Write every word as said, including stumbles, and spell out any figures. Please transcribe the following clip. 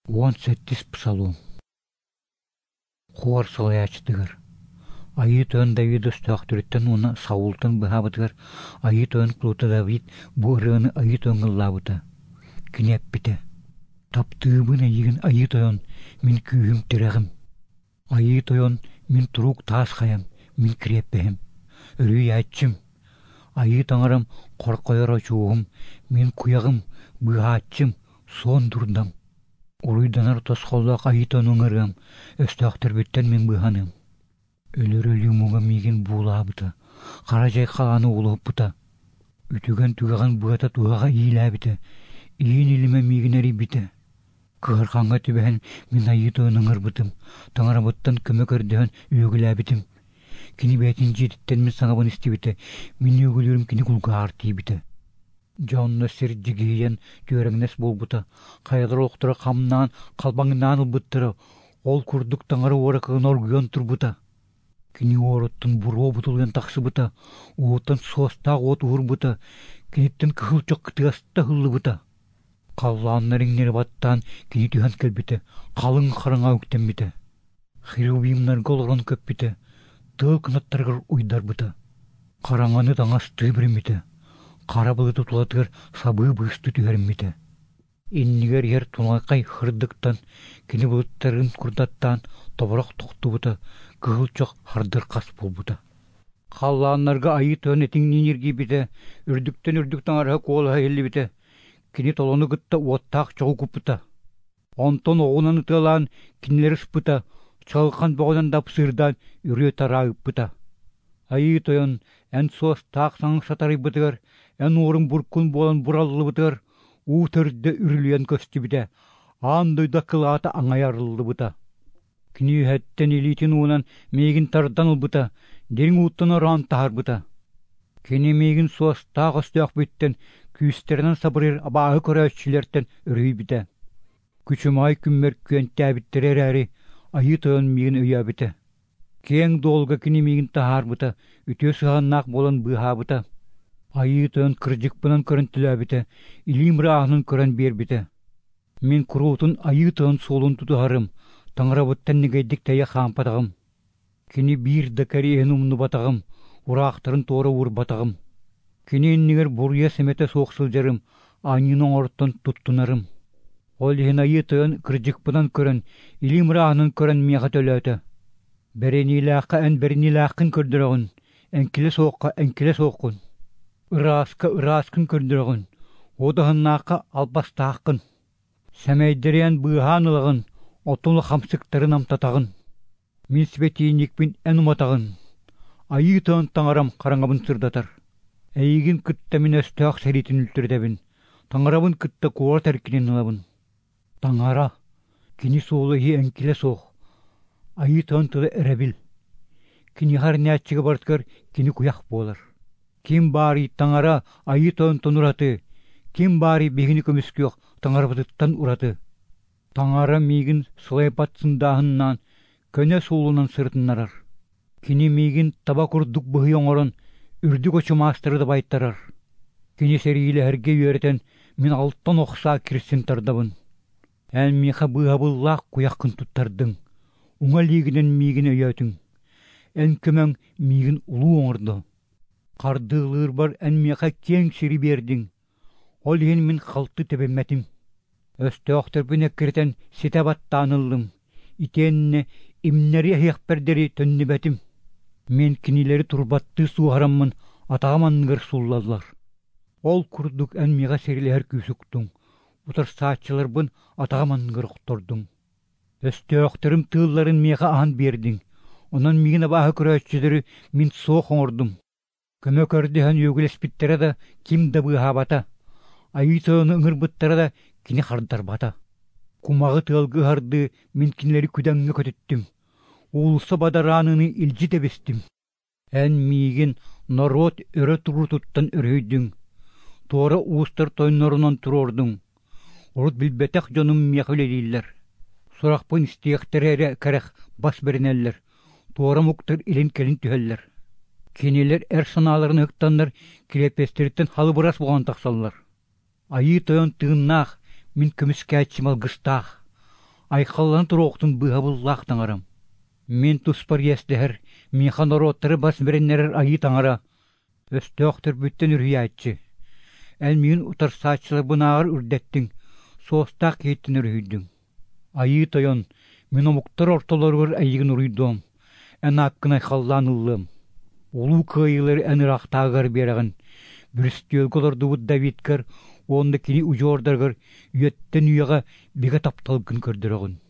Он сеттис псалом. Хуар салаячтыгар. Айы төн Давид өстөктүрүттен уна Саултан бахабытыгар. Айы төн Клута Давид бу ырыны айы төнгыллабыта. Кинеп бите. Таптыыбына егін айы тойон мен күйім тірегім. Айы тойон мен турук таас хаям, мен креппехим. Өрүй айтчым. Айы таңарым коркойоро чуғым, мен куягым, быгаатчым, сон дурдам. Уруйданар тосқоллақ айы тонун ыргам, өстөктөр бүттен мен быганым. Өлөр өлүү муга миген буулабыта, кара жай каланы улуппута. Үтүгөн тугаган быгата тугага ийлабыта, иин илиме мигенери бите. Кыгарканга түбәһен мен айы тонун ырбытым, таңарабыттан көмөк өрдөһөн үөгүләбитим. Кини бетин жетиттен мен саңабын истибите, мен үөгүлөрүм кини кулгаар тийбите. Жонно сер жигиен түреңнес болбута, кайдыр октура камнан, калбаңынан ылбыттыры, ол курдук таңары оракыгын оргуен турбута. Кини ороттун буроо бутулген таксыбыта, уоттан соостаг от урбута, киниттен кыхылчок кытыаста хыллыбыта. Каллаанна риңнери баттан кини түһән келбите, калың караңа үктенбите. Хирубимнар голгон көпбите, тыл кынаттаргар уйдарбыта. Караңаны таңас тыбырмите. Кара былы тутулатыгар сабы бысты түһәрмите. Иннигер ер тунайкай хырдыктан, кини былыттарын курдаттан тоборок токтубута, кыгылчок хардыр кас болбута. Каллааннарга айы төн этиңнинерги бите, үрдүктен үрдүктен арха кола эллибите. Кини толону гытта уоттаак чогу куппута. Онтон оғунан ытылан кинилер ыспыта, чалган богодан дапсырдан үрүө тараагыппыта. Айы тойон эн соос таак саңы сатарыйбытыгар, эн уурун буркун болан бураллыбытыгар, уу төрдө үрүлүен көстүбүтэ, аан дойда кылаата аңайарылыбыта. Кини хэттен илитин уунан мейгин тардан ылбыта, дериң uuттан оран таарбыта. Кини мейгин соос таак өстөк бүттен, күйістерінен сабырыр абағы көрәтшілерден үрейбіті. Күчім ай күммер күйенттәбіттер әрі айы тойын мейгін өйәбіті. Кең долга кini мейгін тахарбыты, үтө сығаннақ болан бұхабыты. Айы тойын кыржықпынан көрінтіләбіті, илимрі ағының көрін бербіті. Мен күрутын айы тойын солын тұтығарым, таңырабыттан негейдік тәйе қампатағым. Кini бір дәкәрі енумны батағым, урақтарын торы ур батағым. Кини иннигер бурья семете соқсылжарым, анының орттан туттунарым. Ол ехін айы тойын кыржықпынан көрін, илимрі ағының көрін меға төлөті. Беренилаққа ән беренилаққын көрдірігін, әнкілі соққа әнкілі соққын. Ырасқа ыраскын көрдірігін, одығыннаққа албастаққын. Сәмейдерен бұғанылығын, отылы қамсықтарын амтатағын. Мен светейникпен ән уматағын. Айы тойын таңарам қараңабын сырдатар. Әйгін кытта мен өстөк сәретін үлтірдебін. Таңарабын кытта куар тәркінен ылабын. Таңара, кини соолы хи әнкілі соқ. Айы тойын тылы әрәбіл. Кини хар нәтчігі бартқар, кини куяқ болар. Ким бари таңара айы тойын тонураты. Ким бари бегіні көміскіоқ таңарабыдыттан ураты. Таңара мейгін сылайпатсындағыннан, көне соолынан сыртыннарар. Кини мейгін табакурдук бұхи оңырын, үрдүк очу мастырды байттарар. Кини серийлі әрге үйерден мен алттан оқса кірсін тардабын. Ән меха бұғабыллақ куяққын туттардың. Уңа лигінен мейгін өйәтің. Ән көмәң мейгін ұлу оңырды. Қардығылыр бар ән меха кең сері бердің. Ол ен мен қалты тебемметім. Өсті оқтырбын әккіртен сетабаттанылдым. Итеніне имнері әйекпердері төнні бәтім. Мен кинилери турбатты суу хараммын атағаманныгар сулладылар. Ол курдук ән меға серилер күйсуктың. Утар саатчылар бын атағаманныгар құттордың. Өстөқтірім тылларын меға ахан бердің. Онан мегін абағы көрәтшілері мен соқ оңырдым. Көмө көрдіған өгілес біттері да ким да бұғабата. Айы тойыны ұңыр бұттары да кини хардар бата. Кумағы тылғы харды мен кинилери күдәңгі көтеттім. Улса бадараныны илжи тебестим. Ән мейгін народ өрі тұру тұттан өрөйдің. Тора уыстар тойнорынан тұрордың. Орд білбетек жоным меғілі дейлер. Сұрақпын істияқтары кәрек бас берінелер. Тора мұқтар илін келін түхелер. Кенелер әр саналарын ұқтандар келепестеріттен халы бұрас болған тақсалар. Айы тойын тығыннақ мен көміскәтшім алғыстақ. Айқалланы туруқтын бұғабыллақ таңарам. Мен туспар естігір, мен қанороттары бас береннерер айы таңара. Өстөқтір бүттен үргі айтшы. Әл мен ұтарсатшылы бұнағыр үрдеттің, соостақ еттін үргүйдің. Айы тойон, мен омуқтар ортоларғыр айығын үргүйдім. Ән аққын айқаллан ұллым. Олу кайылар әнірақтағыр берағын. Бүрістелгілер дұвыд Давидкар, онды кені ұжордарғыр, үйеттен үйеға беге тапталып күн көрдіріғын.